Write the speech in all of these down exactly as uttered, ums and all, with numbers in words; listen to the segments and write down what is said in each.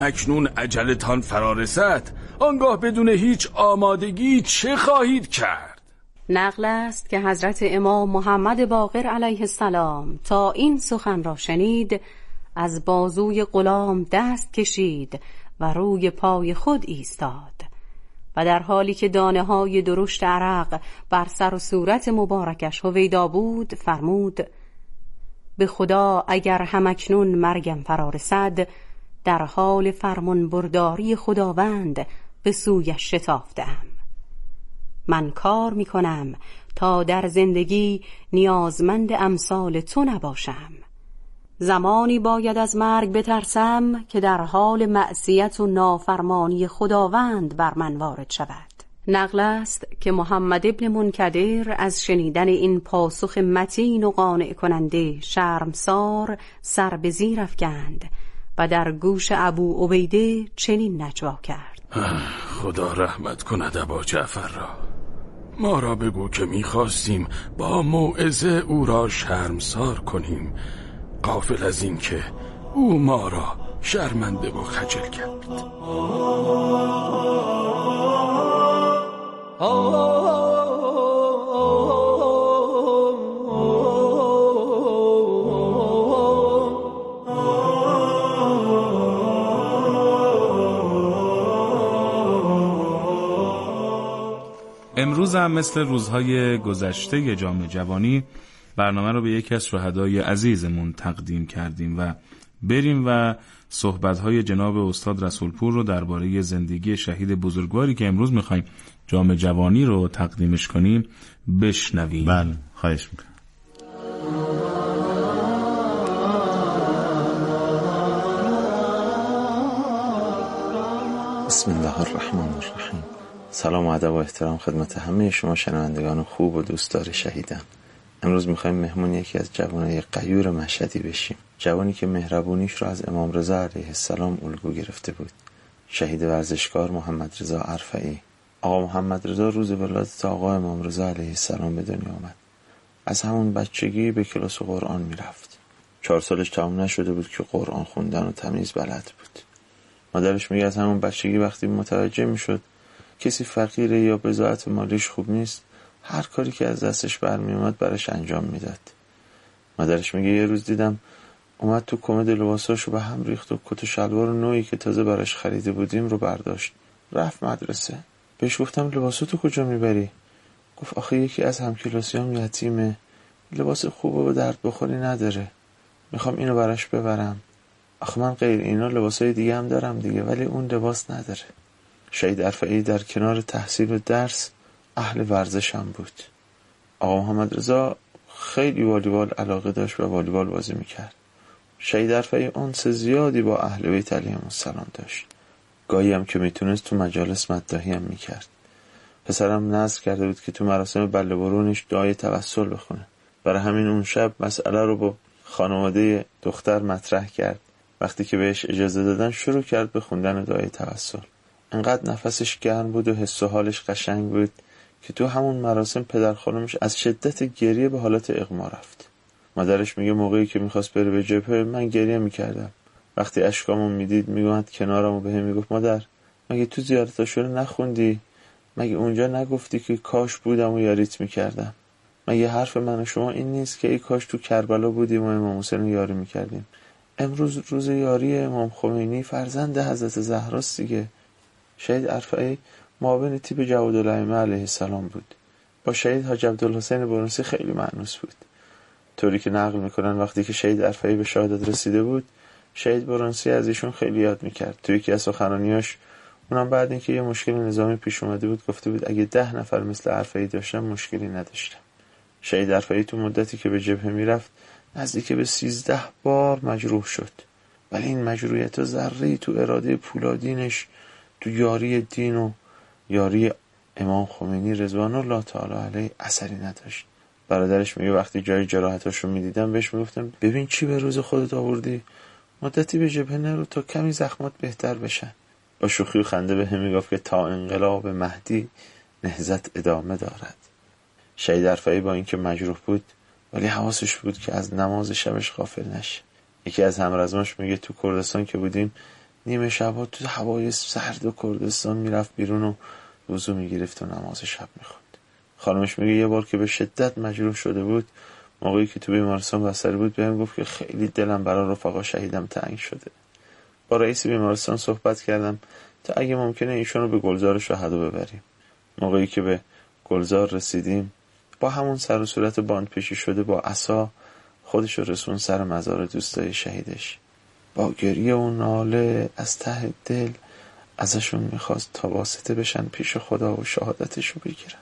اکنون اجلتان فرا رسد، آنگاه بدون هیچ آمادگی چه خواهید کرد؟ نقل است که حضرت امام محمد باقر علیه السلام تا این سخن را شنید، از بازوی غلام دست کشید و روی پای خود ایستاد و در حالی که دانه های درشت عرق بر سر و صورت مبارکش هویدا بود فرمود: به خدا اگر همکنون مرگم فرا رسد، در حال فرمان برداری خداوند به سویش شتافتم. من کار می کنم تا در زندگی نیازمند امثال تو نباشم. زمانی باید از مرگ بترسم که در حال معصیت و نافرمانی خداوند بر من وارد شود. نقل است که محمد ابن منکدر از شنیدن این پاسخ متین و قانع کننده شرمسار سر به زیر افکند و در گوش ابو عبیده چنین نجوا کرد: خدا رحمت کند ابا جعفر را. ما را بگو که می‌خواستیم با موعظه او را شرمسار کنیم، غافل از این که او ما را شرمنده و خجل کرد. امروز هم مثل روزهای گذشته جام جوانی برنامه رو به یکی از شهدای عزیزمون تقدیم کردیم و بریم و صحبت‌های جناب استاد رسولپور رو درباره زندگی شهید بزرگواری که امروز می‌خوایم جام جوانی رو تقدیمش کنیم بشنویم. بله، خواهش می‌کنم. بسم الله الرحمن الرحیم. سلام و ادب و احترام خدمت همه شما شنوندگان خوب و دوستدار شهیدان. امروز میخوایم مهمون یکی از جوانای غیور مشهدی بشیم، جوانی که مهربونیش رو از امام رضا علیه السلام الگو گرفته بود، شهید ورزشکار محمد رضا ارفعی. آقا محمد رضا روز ولادت آقا امام رضا علیه السلام به دنیا آمد. از همون بچگی به کلاس قرآن میرفت. چهار سالش تمام نشده بود که قرآن خوندن و تمیز بلد بود. مادرش میگه از همون بچگی وقتی متوجه میشد کسی فقیره یا بضاعت مالیش خوب نیست، هر کاری که از دستش برمی اومد براش انجام میداد. مادرش میگه یه روز دیدم اومد تو کمد لباساشو به هم ریخت و کت و شلوار نوعی که تازه براش خریده بودیم رو برداشت، رفت مدرسه. بهش گفتم لباساتو کجا میبری؟ گفت آخه یکی از همکلاسیام یتیمه، لباس خوب و به درد بخوری نداره، میخوام اینو براش ببرم. آخه من غیر اینا لباسای دیگه هم دارم دیگه، ولی اون لباس نداره. شهید ارفعی در کنار تحصیل و درس اهل ورزش هم بود. آقا محمد رضا خیلی والیبال علاقه داشت و والیبال بازی میکرد. شهید ارفعی انس زیادی با اهل بیت علیهم السلام داشت. گاهی هم که میتونست تو مجالس مداحی هم میکرد. پسرم نذر کرده بود که تو مراسم بله برونش دعای توسل بخونه. برای همین اون شب مسئله رو با خانواده دختر مطرح کرد. وقتی که بهش اجازه دادن شروع کرد به خوندن دعای توسل. انقدر نفسش گرم بود و حس و حالش قشنگ بود که تو همون مراسم پدر خانمش از شدت گریه به حالت اغما رفت. مادرش میگه موقعی که میخواست بره به جبهه من گریه میکردم. وقتی اشکامو میدید میگوند کنارمو به هم میگفت مادر مگه تو زیارتاشو رو نخوندی؟ مگه اونجا نگفتی که کاش بودم و یاریت میکردم؟ مگه حرف من و شما این نیست که ای کاش تو کربلا بودیم و امام حسین یاری میکردیم؟ امروز روز یاری امام خمینی فرزند حضرت زهراست دیگه. شهید ارفعی معاون تیپ جوادالائمه علیه السلام بود. با شهید حاج عبدالحسین برنسی خیلی مأنوس بود. طوری که نقل میکنن وقتی که شهید ارفعی به شهادت رسیده بود، شهید برنسی از ایشون خیلی یاد میکرد. توی یکی از سخنرانیاش اونم بعد اینکه یه مشکل نظامی پیش اومده بود گفته بود اگه ده نفر مثل ارفعی داشتم مشکلی نداشتم. شهید ارفعی تو مدتی که به جبهه میرفت نزدیک به سیزده بار مجروح شد، ولی این مجروحیت ها ذره‌ای تو اراده پولادینش، تو یاری دین و یاری امام خمینی رضوان الله تعالی علیه اثری نداشت. برادرش میگه وقتی جای جراحتاشو میدیدم بهش میگفتم ببین چی به روز خودت آوردی، مدتی به جبهه نرو تا کمی زخمات بهتر بشن. با شوخی و خنده به هم میگفت که تا انقلاب مهدی نهضت ادامه دارد. شهید ارفعی با اینکه مجروح بود ولی حواسش بود که از نماز شبش غافل نشه. یکی از همرزماش میگه تو کردستان که بودیم نیمه شبا تو هوای سرد و کردستان میرفت بیرون و وضو میگرفت و نماز شب میخوند. خانمش میگه یه بار که به شدت مجروح شده بود، موقعی که تو بیمارستان بستری بود، بهم گفت که خیلی دلم برای رفقا شهیدم تنگ شده. با رئیس بیمارستان صحبت کردم تا اگه ممکنه ایشونو به گلزار شهدا ببریم. موقعی که به گلزار رسیدیم، با همون سر و صورت باند پیشی شده با عصا خودش رو رسون سر مزار دوستای شهیدش. با گریه و ناله از ته دل ازشون میخواست تا واسطه بشن پیش خدا و شهادتش رو بگیرن.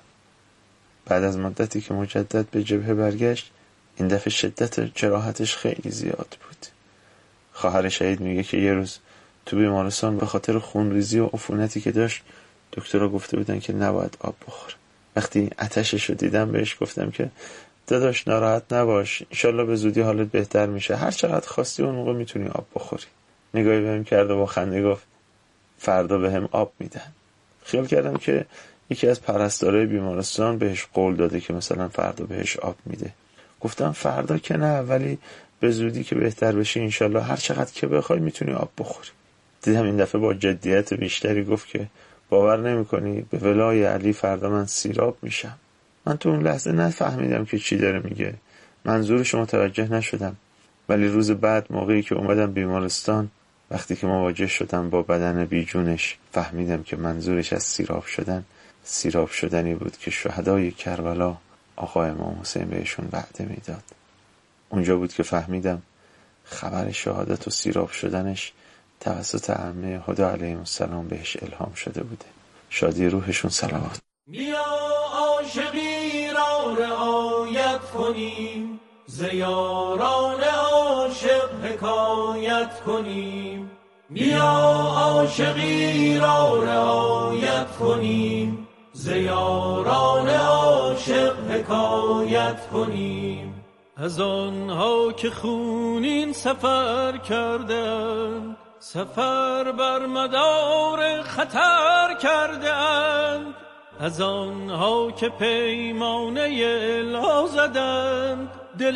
بعد از مدتی که مجدد به جبهه برگشت، این دفعه شدت جراحتش خیلی زیاد بود. خواهر شهید میگه که یه روز تو بیمارستان به خاطر خونریزی و عفونتی که داشت، دکترها گفته بودن که نباید آب بخوره. وقتی آتشش رو دیدم بهش گفتم که داداش ناراحت نباش، انشالله به زودی حالت بهتر میشه، هر چقدر خواستی اون موقع میتونی آب بخوری. نگاهی بهم کرد و با خنده گفت فردا بهم آب میدن. خیال کردم که یکی از پرستارای بیمارستان بهش قول داده که مثلا فردا بهش آب میده. گفتم فردا که نه، ولی به زودی که بهتر بشی انشالله هر چقدر که بخوای میتونی آب بخوری. دیدم این دفعه با جدیت بیشتری گفت که باور نمی‌کنی به ولای علی فردا من سیراب میشم. من تو اون لحظه نفهمیدم که چی داره میگه، منظورش متوجه نشدم. ولی روز بعد موقعی که اومدم بیمارستان، وقتی که مواجه شدم با بدن بیجونش، فهمیدم که منظورش از سیراب شدن سیراب شدنی بود که شهدای کربلا آقا امام حسین بهشون وعده میداد. اونجا بود که فهمیدم خبر شهادت و سیراب شدنش توسط عمه هدا علیه السلام بهش الهام شده بوده. شادی روحشون صلوات. بیا عاشقی را رعایت کنیم، ز یاران عاشق حکایت کنیم. بیا عاشقی را رعایت کنیم، ز یاران عاشق حکایت کنیم. از آنها که خونین سفر کردند، سفر بر مدار خطر کردند. از آنها که پیمانه لا زدند، دل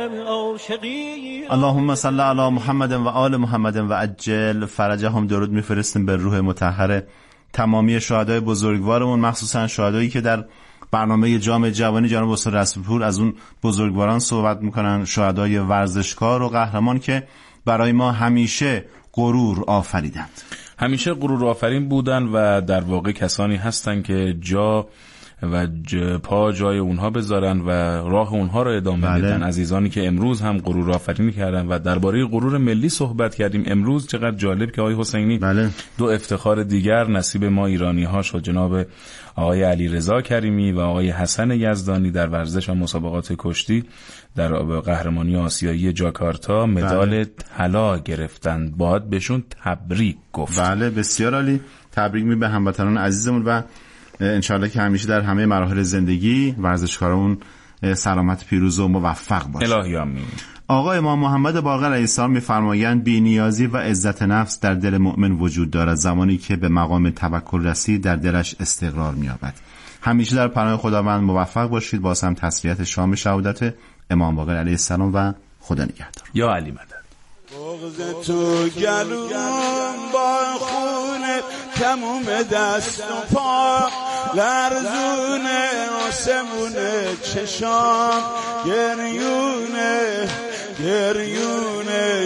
عاشقی. اللهم صل علی محمد و آل محمد و عجل فرجهم. درود میفرستیم به روح مطهر تمامی شهدای بزرگوارمون، مخصوصا شهدایی که در برنامه جام جوانی جناب استاد رسولپور از اون بزرگواران صحبت میکنن، شهدای ورزشکار و قهرمان که برای ما همیشه غرور آفریدند، همیشه غرور آفرین بودن و در واقع کسانی هستن که جا و پا جای اونها بذارن و راه اونها رو ادامه بله. بدن. عزیزانی که امروز هم غرور آفرینی کردن و درباره غرور ملی صحبت کردیم امروز. چقدر جالب که آقای حسینی بله. دو افتخار دیگر نصیب ما ایرانی ها شد، جناب آقای علیرضا کریمی و آقای حسن یزدانی در ورزش و مسابقات کشتی در قهرمانی آسیایی جاکارتا مدال بله. طلا گرفتند. باید بهشون تبریک گفت. بله بسیار عالی. تبریک می به هموطنان عزیزمون و انشالله که همیشه در همه مراحل زندگی ورزشکارمون سلامت، پیروز و موفق باشه. الهی آمین. آقا امام محمد باقر علیه السلام می‌فرمایند بی‌نیازی و عزت نفس در دل مؤمن وجود دارد زمانی که به مقام توکل رسید در دلش استقرار می‌یابد. همیشه در پناه خداوند موفق باشید. باز هم تسلیت شام شهادت امام باقر علیه السلام و خدا نگهدار. یا علی مدد. بغض تو گلوم با خونه تموم دست و پا لرزونه آسمونه چشام گریونه گریونه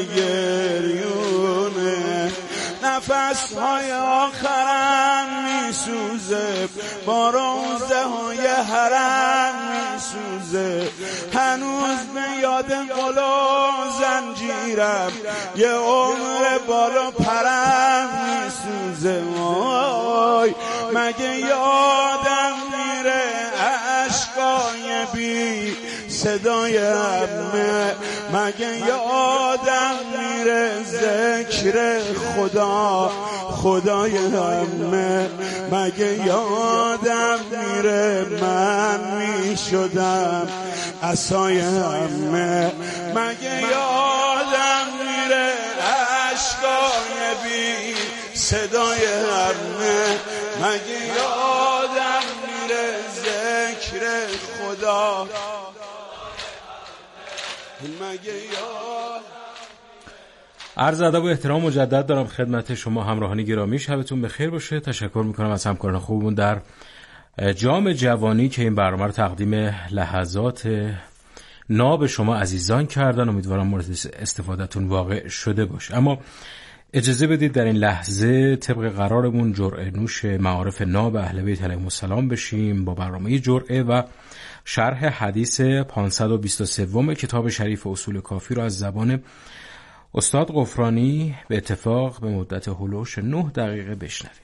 گریونه نفس های آخرم میسوزه با روزه های حرم میسوزه هنوز به یاد قلو زنجیرم یه عمر بالا پرم میسوزه وای مگه یادم میره عشقای بی صدای عمه مگه یادم میره ذکر خدا خدای عمه مگه یادم میره من میشدم عصای عمه مگه یادم میره عشقای بی صدای عمه مگه یادم میره ذکر خدا مگه یاد عرض ادب و احترام مجدد دارم خدمت شما همراهان گرامی. شبتون بخیر باشه. تشکر میکنم از همکاران خوبمون در جام جوانی که این برنامه رو تقدیم لحظات ناب شما عزیزان کردن. امیدوارم مورد استفادهتون واقع شده باشه. اما اجازه بدید در این لحظه طبق قرارمون جرعه نوش معارف ناب اهل بیت علیهم السلام بشیم با برنامه جرعه و شرح حدیث پانصد و بیست و سوم کتاب شریف اصول کافی رو از زبان استاد غفرانی به اتفاق به مدت هلوش نه دقیقه بشنویم.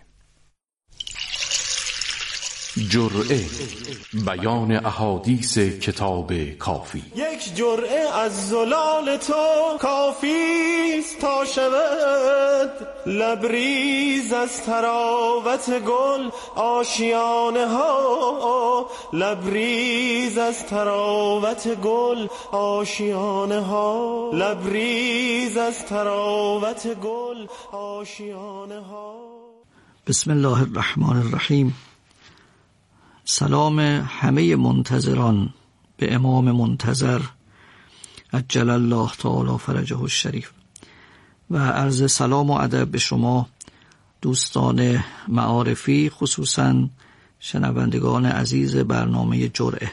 جرعه، بیان احادیث کتاب کافی. یک جرعه از زلال تو کافیست تا شود لبریز از تراوت گل آشیانه ها، لبریز از تراوت گل آشیانه ها، لبریز از تراوت گل آشیانه ها. بسم الله الرحمن الرحیم. سلام همه منتظران به امام منتظر عجل الله تعالی فرجه الشریف و عرض سلام و ادب به شما دوستان معارفی، خصوصا شنوندگان عزیز برنامه جرعه.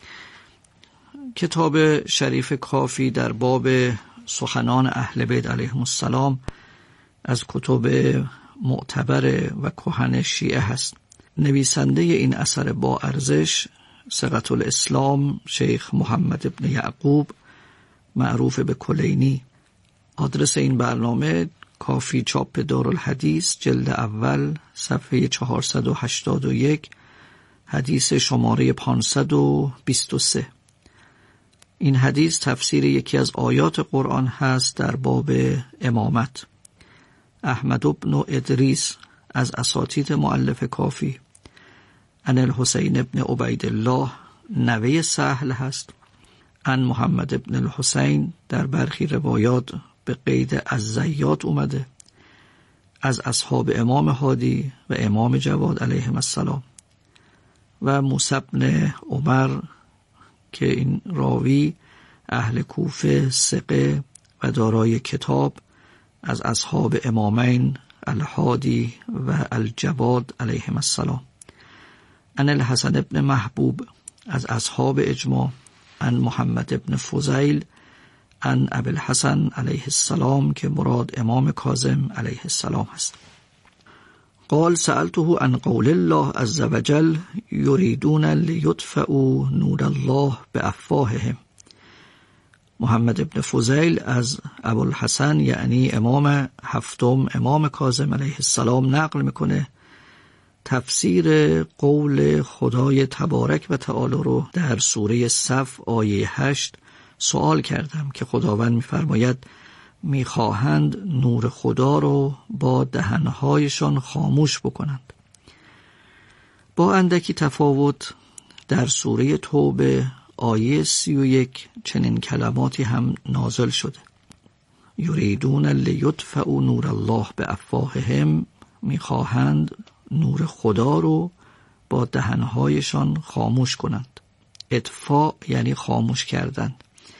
کتاب شریف کافی در باب سخنان اهل بیت علیهم السلام از کتب معتبر و کهن شیعه هست. نویسنده این اثر با ارزش ثقة الاسلام شیخ محمد ابن یعقوب معروف به کلینی. آدرس این برنامه کافی چاپ دارالحدیث جلد اول صفحه چهارصد و هشتاد و یک حدیث شماره پانصد و بیست و سه. این حدیث تفسیر یکی از آیات قرآن هست در باب امامت. احمد بن ادریس از اساتید مؤلف کافی ان الحسین ابن عبیدالله نوه سهل هست. ان محمد ابن الحسین در برخی روایات به قید از زیات اومده. از اصحاب امام هادی و امام جواد علیهم السلام. و موسی بن عمر که این راوی اهل کوفه ثقه و دارای کتاب از اصحاب امامین الهادی و الجواد علیهم السلام. ان الحسن ابن محبوب از اصحاب اجماع. ان محمد ابن فضیل ان ابی الحسن علیه السلام که مراد امام کاظم علیه السلام هست. قال سألته عن قول الله عز وجل یریدون لیطفئوا نور الله بافواههم. محمد ابن فضیل از ابوالحسن یعنی امام هفتم امام کاظم علیه السلام نقل میکنه تفسیر قول خدای تبارک و تعالی رو در سوره صف آیه هشت سوال کردم که خداوند میفرماید میخواهند نور خدا رو با دهنهایشان خاموش بکنند. با اندکی تفاوت در سوره توبه آیه سی و یک چنین کلماتی هم نازل شده. یریدون لیطفئوا نور الله بافواههم، میخواهند نور خدا رو با دهنهایشان خاموش کنند. اطفاء یعنی خاموش کردن،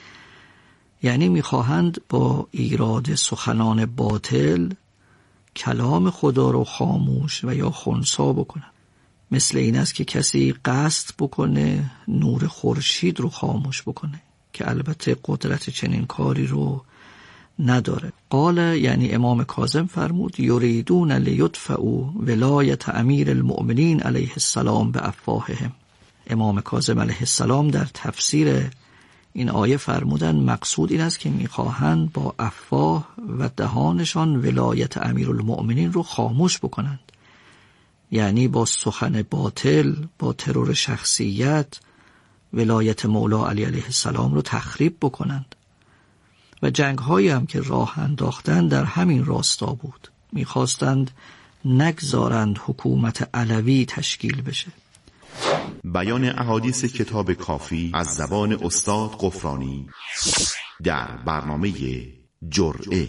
یعنی میخواهند با ایراد سخنان باطل کلام خدا رو خاموش و یا خنثی بکنند. مثل این است که کسی قصد بکنه نور خورشید رو خاموش بکنه که البته قدرت چنین کاری رو نداره. قال یعنی امام کاظم فرمود یریدون لیطفئوا ولایت امیر المؤمنین علیه السلام بافواههم. امام کاظم علیه السلام در تفسیر این آیه فرمودن مقصود این است که میخواهند با افواه و دهانشان ولایت امیر المؤمنین رو خاموش بکنند، یعنی با سخن باطل، با ترور شخصیت ولایت مولا علی علیه السلام رو تخریب بکنند. و جنگ هایی هم که راه انداختند در همین راستا بود. میخواستند نگذارند حکومت علوی تشکیل بشه. بیان احادیث کتاب کافی از زبان استاد غفرانی در برنامه جرعه.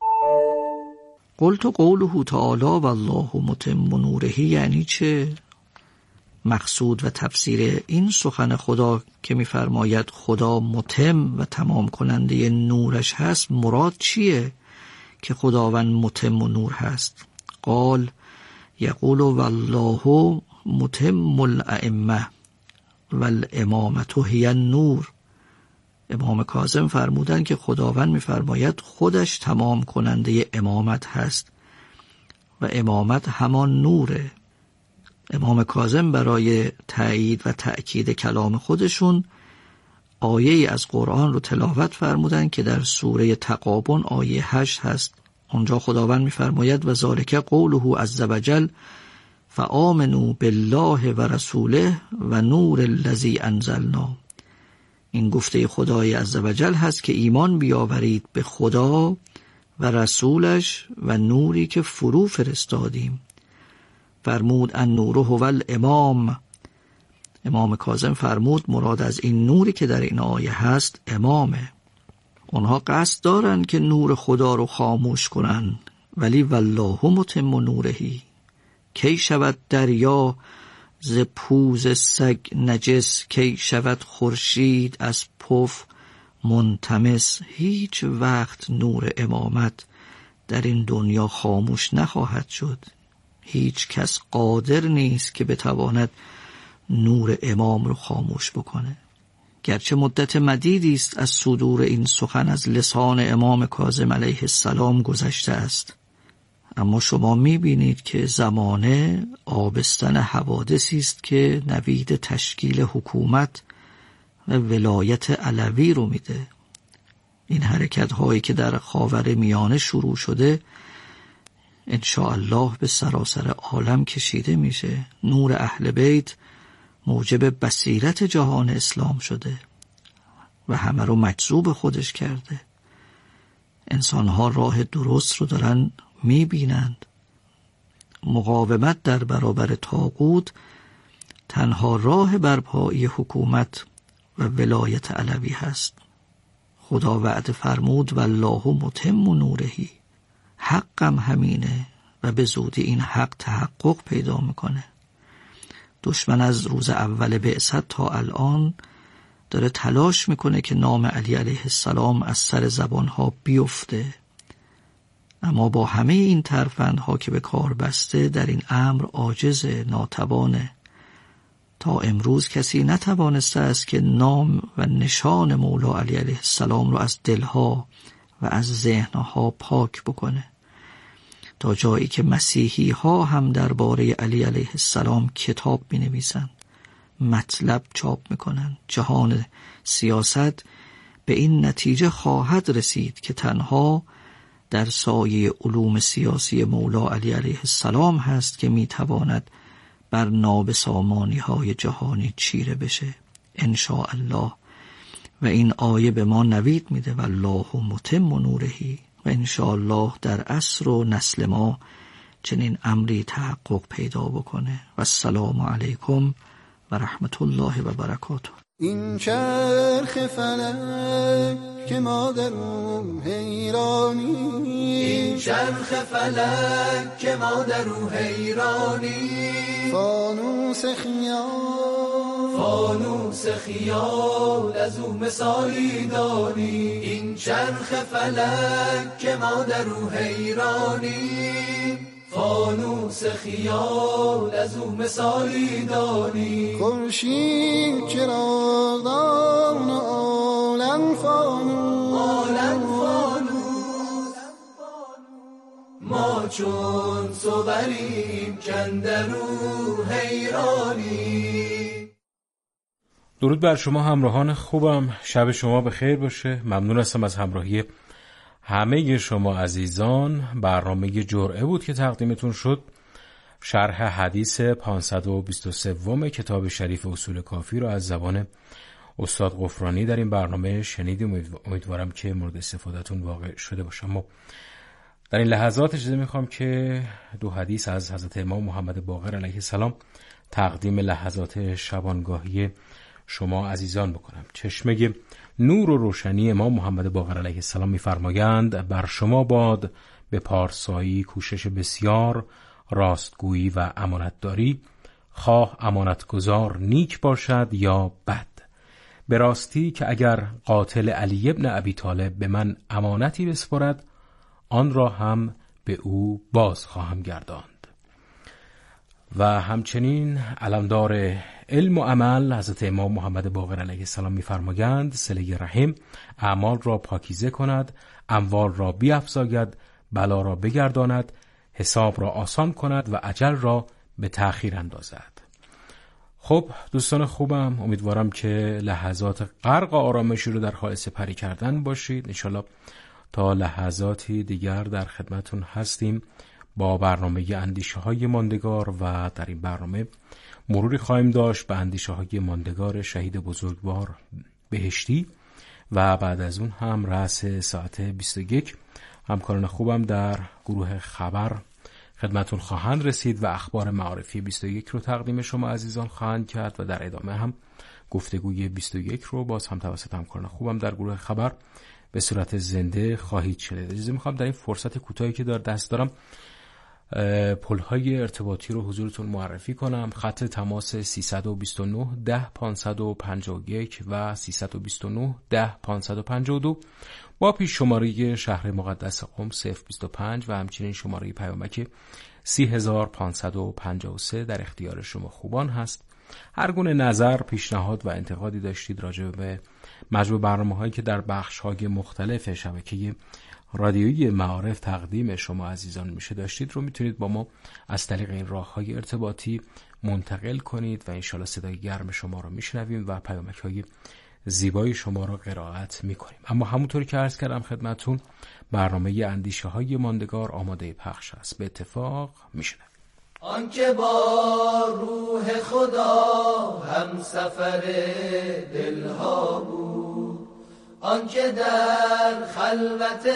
قلت قوله تعالی والله متم نوره یعنی چه؟ مقصود و تفسیر این سخن خدا که می‌فرماید خدا متم و تمام کننده نورش هست مراد چیه؟ که خداوند متم و نور هست. قال یقول والله متم الائمه والامامة هی النور. امام کاظم فرمودند که خداوند می‌فرماید خودش تمام کننده امامت هست و امامت همان نوره. امام کاظم برای تأیید و تأکید کلام خودشون آیه از قرآن رو تلاوت فرمودن که در سوره تغابن آیه هشت هست. اونجا خداوند می‌فرماید و ذالک قوله عز وجل فآمنوا بالله و رسوله و نور الذی انزلنا. این گفته خدای عز وجل هست که ایمان بیاورید به خدا و رسولش و نوری که فرو فرستادیم. فرمود ان نور هو الامام. امام کاظم فرمود مراد از این نوری که در این آیه هست امامه. اونها قصد دارن که نور خدا رو خاموش کنن، ولی والله متم نورهی. کی شود دریا ز پوز سگ نجس، کی شود خورشید از پف منطمس. هیچ وقت نور امامت در این دنیا خاموش نخواهد شد. هیچ کس قادر نیست که بتواند نور امام رو خاموش بکنه. گرچه مدت مدیدی است از صدور این سخن از لسان امام کاظم علیه السلام گذشته است، اما شما می‌بینید که زمانه آبستن حوادثی است که نوید تشکیل حکومت و ولایت علوی رو میده. این حرکت هایی که در خاور میانه شروع شده ان شاء الله به سراسر عالم کشیده میشه. نور اهل بیت موجب بصیرت جهان اسلام شده و همه رو مجذوب خودش کرده. انسانها راه درست رو دارن میبینند. مقاومت در برابر طاغوت تنها راه برپایی حکومت و ولایت علوی هست. خدا وعده فرمود والله متم نورهی. حقم همینه و به زودی این حق تحقق پیدا میکنه. دشمن از روز اول بعثت تا الان داره تلاش میکنه که نام علی علیه السلام از سر زبانها بیفته، اما با همه این ترفندها که به کار بسته در این امر عاجزه، ناتوانه. تا امروز کسی نتوانسته است که نام و نشان مولا علی علیه السلام رو از دلها و از ذهنها پاک بکنه، تا جایی که مسیحی ها هم درباره علی علیه السلام کتاب می نویسن، مطلب چاپ میکنن. جهان سیاست به این نتیجه خواهد رسید که تنها در سایه علوم سیاسی مولا علی علیه السلام هست که میتواند بر نابسامانی های جهانی چیره بشه ان شاء الله. و این آیه به ما نوید میده والله متم نورهی، و ان شاء الله در عصر و نسل ما چنین امری تحقق پیدا بکنه. و السلام علیکم و رحمت الله و برکاته. این چرخ فلک که ما در او حیرانی، این چرخ فلک که ما در او حیرانی، فانوس خیال فانوس خیال از او مثالی دانی. این چرخ فلک که ما در او حیرانی، فانوس خیال از او مثالی دانی. خورشید چراغدان عالم فانوس، عالم فانوس، ما چون صبریم کندرو حیرانی. درود بر شما همراهان خوبم، شب شما بخیر باشه. ممنون هستم از همراهی همه شما عزیزان. برنامه جرعه بود که تقدیمتون شد. شرح حدیث پانصد و بیست و سوم کتاب شریف اصول کافی رو از زبان استاد غفرانی در این برنامه شنیدیم. امیدوارم که مورد استفادهتون واقع شده باشه. اما در این لحظات اجازه میخوام که دو حدیث از حضرت امام محمد باقر علیه السلام تقدیم لحظات شبانگاهی شما عزیزان بکنم. چشمه نور و روشنی امام محمد باقر علیه السلام می‌فرمایند بر شما باد به پارسایی کوشش بسیار، راستگویی و امانتداری، خواه امانتگزار نیک باشد یا بد. به راستی که اگر قاتل علی ابن ابی طالب به من امانتی بسپرد، آن را هم به او باز خواهم گرداند. و همچنین علمدار علم و عمل حضرت امام محمد باقر علیه السلام می‌فرمایند صله رحم اعمال را پاکیزه کند، اموال را بیفزاید، بلا را بگرداند، حساب را آسان کند و اجل را به تأخیر اندازد. خب دوستان خوبم، امیدوارم که لحظات غرق آرامشی رو در حال سپری کردن باشید. انشالله تا لحظاتی دیگر در خدمتون هستیم با برنامه اندیشه های ماندگار و در این برنامه مروری خواهیم داشت به اندیشه های ماندگار شهید بزرگوار بهشتی و بعد از اون هم رأس ساعت بیست و یک همکاران خوبم در گروه خبر خدمتون خواهند رسید و اخبار معارفی بیست و یک رو تقدیم شما عزیزان خواهند کرد و در ادامه هم گفتگوی بیست و یک رو باز هم توسط همکاران خوبم در گروه خبر به صورت زنده خواهید شنید. اجازه میخوام در این فرصت کوتاهی که در دست دارم پل‌های ارتباطی رو حضورتون معرفی کنم. خط تماس سیصد و بیست و نه ده پانصد و پنجاه و یک و سیصد و بیست و نه ده پانصد و پنجاه و دو با پیش شماره شهر مقدس قم صفر بیست و پنج و همچنین شماره پیامک سی هزار پانصد و پنجاه و سه در اختیار شما خوبان هست. هر گونه نظر، پیشنهاد و انتقادی داشتید راجع به مجموع برنامه‌هایی که در بخش‌های مختلف شبکه رادیویی معارف تقدیم شما عزیزان میشه داشتید رو میتونید با ما از طریق این راه‌های ارتباطی منتقل کنید و انشالله صدای گرم شما رو میشنویم و پیامک‌های زیبای شما رو قرائت میکنیم. اما همونطوری که عرض کردم خدمتون برنامه اندیشه های ماندگار آماده پخش است. به اتفاق میشنویم. آنکه با روح خدا هم سفر دلها بود، آنکه در خلوت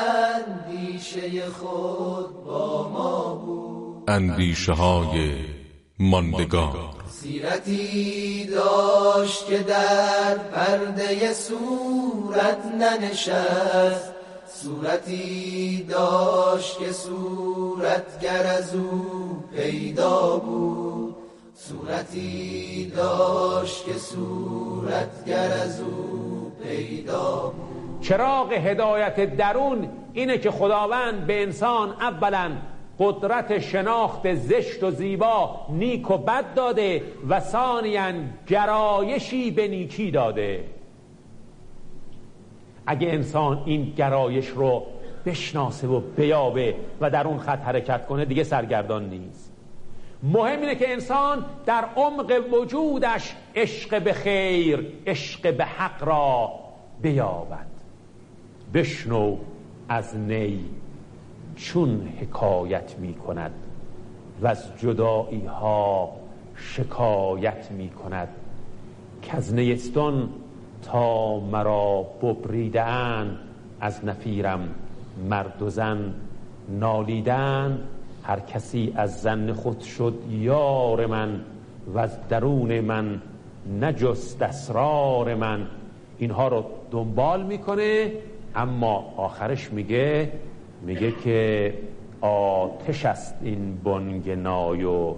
اندیشه خود با ما بود، اندیشه های ماندگار. سیرتی داشت که در پرده صورت ننشست، صورتی داشت که صورتگر از او پیدا بود، صورتی داشت که صورتگر از او پیدا بود. چراغ هدایت درون اینه که خداوند به انسان اولاً قدرت شناخت زشت و زیبا، نیک و بد داده و ثانیاً گرایشی به نیکی داده. اگه انسان این گرایش رو بشناسه و بیابه و در اون خط حرکت کنه دیگه سرگردان نیست. مهم اینه که انسان در عمق وجودش عشق به خیر، عشق به حق را بیابد. بشنو از نی چون حکایت می کند و از جدایی ها شکایت می کند، که از نیستان تا مرا ببریدن، از نفیرم مرد و زن نالیدن. هر کسی از زن خود شد یار من و از درون من نجست اسرار من. اینها رو دنبال میکنه اما آخرش میگه میگه که آتش است این بنگنای و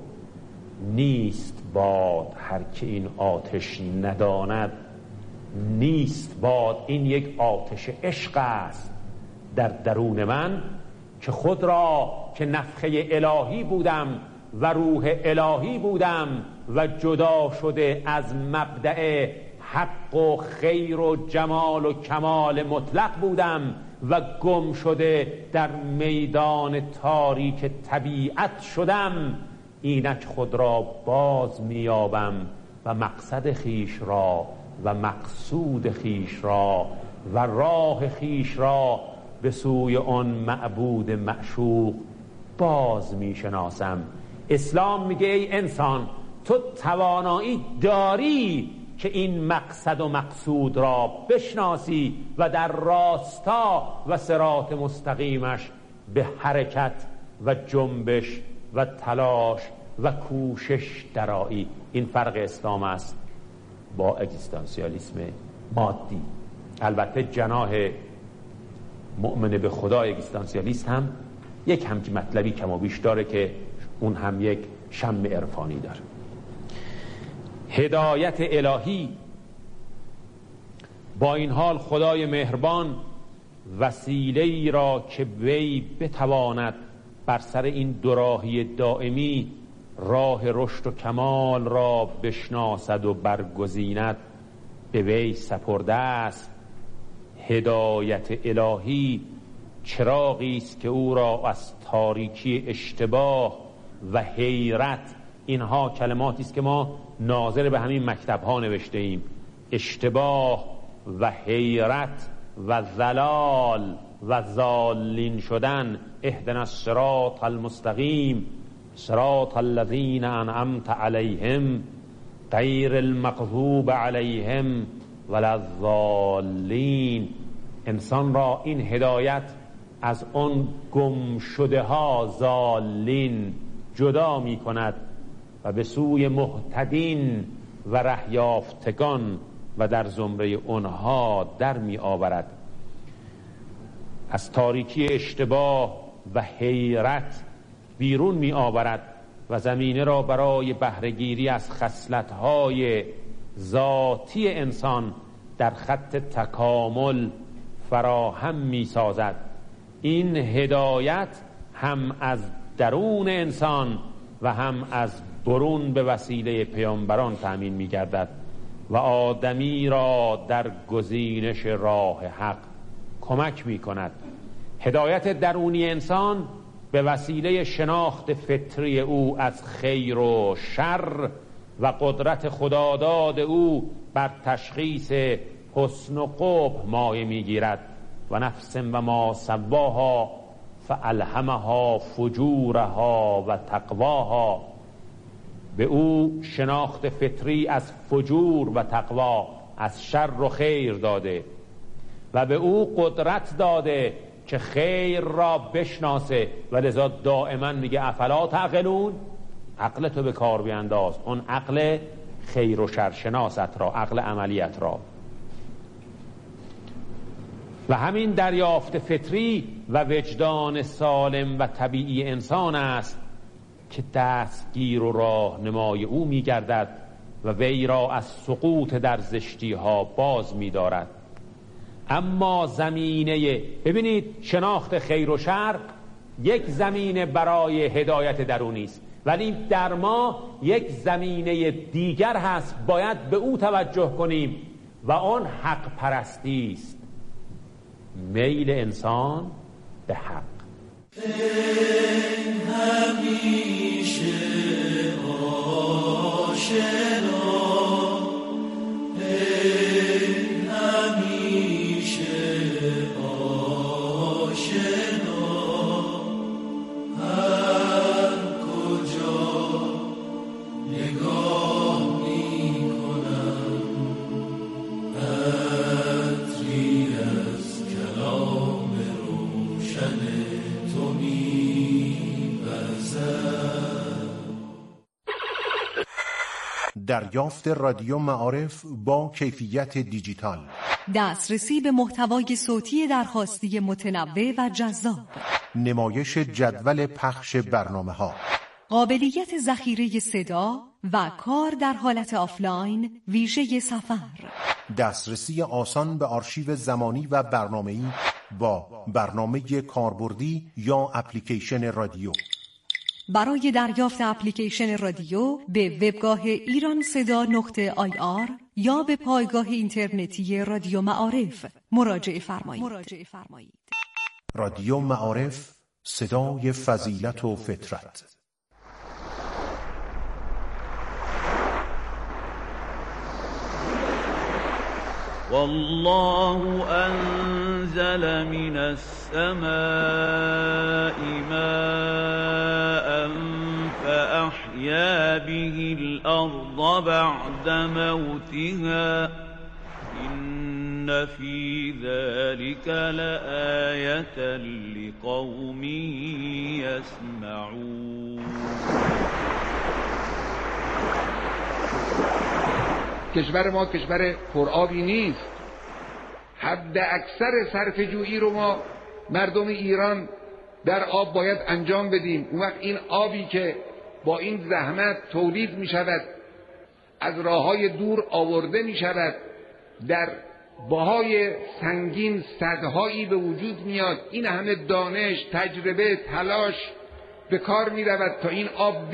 نیست باد هر که این آتش نداند. نیست باد، این یک آتش عشق است در درون من که خود را که نفخه الهی بودم و روح الهی بودم و جدا شده از مبدأ حق و خیر و جمال و کمال مطلق بودم و گم شده در میدان تاریک طبیعت شدم، اینک خود را باز میابم و مقصد خیش را و مقصود خیش را و راه خیش را به سوی آن معبود معشوق باز میشناسم. اسلام میگه ای انسان، تو توانایی داری که این مقصد و مقصود را بشناسی و در راستا و صراط مستقیمش به حرکت و جنبش و تلاش و کوشش درایی. این فرق اسلام است با اگزیستانسیالیسم مادی. البته جناح مؤمن به خدا اگزیستانسیالیست هم یک همچین مطلبی کم و بیش داره که اون هم یک شم عرفانی داره. هدایت الهی با این حال خدای مهربان وسیله ای را که وی بتواند بر سر این دوراهی دائمی راه رشد و کمال را بشناسد و برگزیند به وی سپرده است. هدایت الهی چراغی است که او را از تاریکی اشتباه و حیرت، اینها کلماتی است که ما ناظر به همین مکتب ها نوشته ایم، اشتباه و حیرت و ضلال و ضالین شدن، اهدنا الصراط المستقیم صراط الذین انعمت علیهم غیر المغضوب علیهم ولا الضالین. انسان را این هدایت از اون گم شده ها ضالین جدا می کند و به سوی مهتدین و رهیافتگان و در زمره اونها در می آورد. از تاریکی اشتباه و حیرت بیرون می آورد و زمینه را برای بهره‌گیری از خصلت‌های ذاتی انسان در خط تکامل فراهم می سازد. این هدایت هم از درون انسان و هم از برون به وسیله پیامبران تأمین می گردد و آدمی را در گزینش راه حق کمک می کند. هدایت درونی انسان به وسیله شناخت فطری او از خیر و شر و قدرت خداداد او بر تشخیص حسن و قبح مایه میگیرد. و نفس و ما سواها فالهمها فجورها و تقواها. به او شناخت فطری از فجور و تقوا، از شر و خیر داده و به او قدرت داده که خیر را بشناسه و لذا دائما میگه افلا تعقلون، عقل تو به کار بینداز، اون عقل خیر و شر شناست را، عقل عملیت را. و همین دریافت فطری و وجدان سالم و طبیعی انسان است که دستگیر و راهنمای او میگردد و وی را از سقوط در زشتی ها باز می‌دارد. اما زمینه، ببینید، شناخت خیر و شر یک زمینه برای هدایت درونی است، ولی در ما یک زمینه دیگر هست، باید به او توجه کنیم و آن حق پرستی است، میل انسان به حق. همیشه آشنا، دریافت رادیو معارف با کیفیت دیجیتال، دسترسی به محتوای صوتی درخواستی متنوع و جذاب، نمایش جدول پخش برنامه ها، قابلیت ذخیره صدا و کار در حالت آفلاین ویژه سفر، دسترسی آسان به آرشیو زمانی و برنامه‌ای با برنامه کاربردی یا اپلیکیشن رادیو. برای دریافت اپلیکیشن رادیو به وبگاه ایران صدا نقطه آی آر یا به پایگاه اینترنتی رادیو معارف مراجعه فرمایید. رادیو معارف، صدای فضیلت و فطرت. والله أنزل من السماء ماء فأحيا به الأرض بعد موتها إن في ذلك لآية لقوم يسمعون. کشور ما کشور پرآبی نیست. حد اکثر صرفه جویی رو ما مردم ایران در آب باید انجام بدیم. اون وقت این آبی که با این زحمت تولید می شود، از راههای دور آورده می شود، در باهای سنگین صدهایی به وجود میاد، این همه دانش، تجربه، تلاش به کار می رود تا این آب